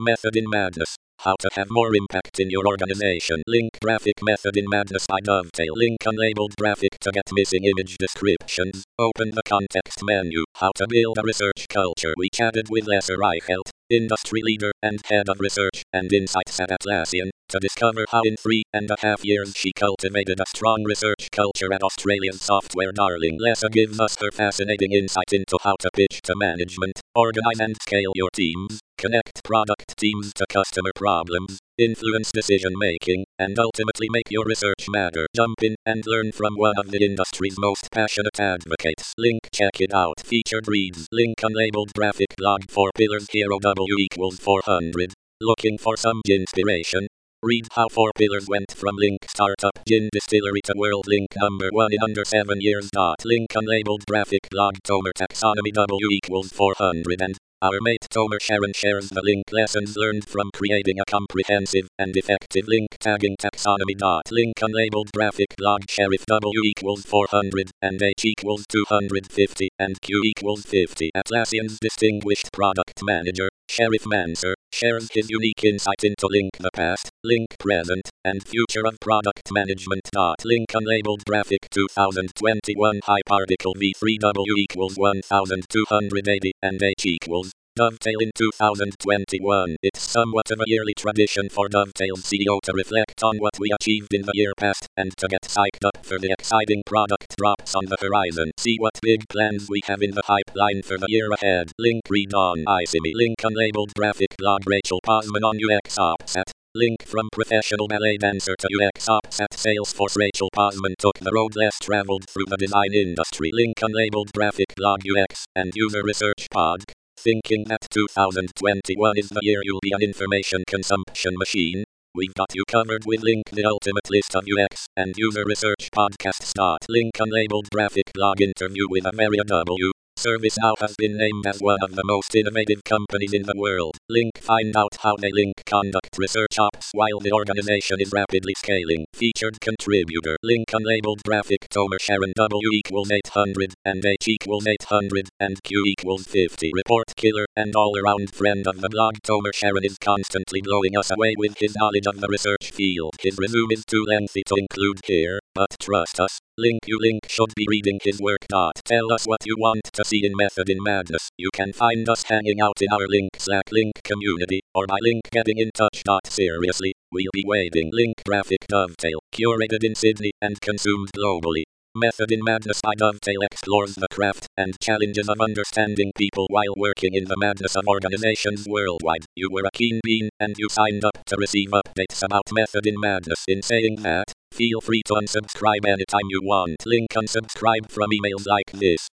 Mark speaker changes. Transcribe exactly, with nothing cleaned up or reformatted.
Speaker 1: Method in Madness. How to have more impact in your organization. Link graphic method in Madness by Dovetail. Link unlabeled graphic to get missing image descriptions. Open the context menu. How to build a research culture. We chatted with Lisa Reichelt, industry leader and head of research and insights at Atlassian, to discover how in three and a half years she cultivated a strong research culture at Australia's software darling. Lisa gives us her fascinating insight into how to pitch to management, organize and scale your teams, connect product teams to customer problems, influence decision making, and ultimately make your research matter. Jump in and learn from one of the industry's most passionate advocates. Link check it out. Featured reads. Link unlabeled graphic blog four pillars hero W equals four hundred. Looking for some inspiration? Read how four pillars went from Link startup gin distillery to world Link number one in under seven years. Link unlabeled graphic blog Tomer taxonomy W equals four hundred and our mate Tomer Sharon shares the Link lessons learned from creating a comprehensive and effective Link tagging taxonomy. Link unlabeled graphic blog Sheriff W equals four hundred and H equals two hundred fifty and Q equals fifty. Atlassian's distinguished product manager, Sheriff Manser, shares his unique insight into Link the past, Link present, and future of product management. Link unlabeled graphic twenty twenty-one Hyperarticle V three W equals one thousand two hundred eighty and H equals Dovetail in two thousand twenty-one. It's somewhat of a yearly tradition for Dovetail's C E O to reflect on what we achieved in the year past and to get psyched up for the exciting product drops on the horizon. See what big plans we have in the pipeline for the year ahead. Link read on ICME. Link unlabeled graphic blog Rachel Posman on U X Ops at Link from professional ballet dancer to U X Ops at Salesforce. Rachel Posman took the road less traveled through the design industry. Link unlabeled graphic blog U X and user research pod. Thinking that two thousand twenty-one is the year you'll be an information consumption machine? We've got you covered with Link, the ultimate list of U X and user research podcasts. Link unlabeled graphic blog interview with Averia W. ServiceNow has been named as one of the most innovative companies in the world. Link find out how they Link conduct research ops while the organization is rapidly scaling. Featured contributor. Link unlabeled graphic Tomer Sharon W equals eight hundred and H equals eight hundred and Q equals fifty. Report killer and all-around friend of the blog. Tomer Sharon is constantly blowing us away with his knowledge of the research field. His resume is too lengthy to include here, but trust us, Link you Link should be reading his work. Tell us what you want to see in Method in Madness. You can find us hanging out in our Link Slack Link community, or by Link getting in touch. Seriously, we'll be waiting. Link graphic Dovetail, curated in Sydney and consumed globally. Method in Madness by Dovetail explores the craft and challenges of understanding people while working in the madness of organizations worldwide. You were a keen bean, and you signed up to receive updates about Method in Madness. In saying that, feel free to unsubscribe anytime you want. Link unsubscribe from emails like this.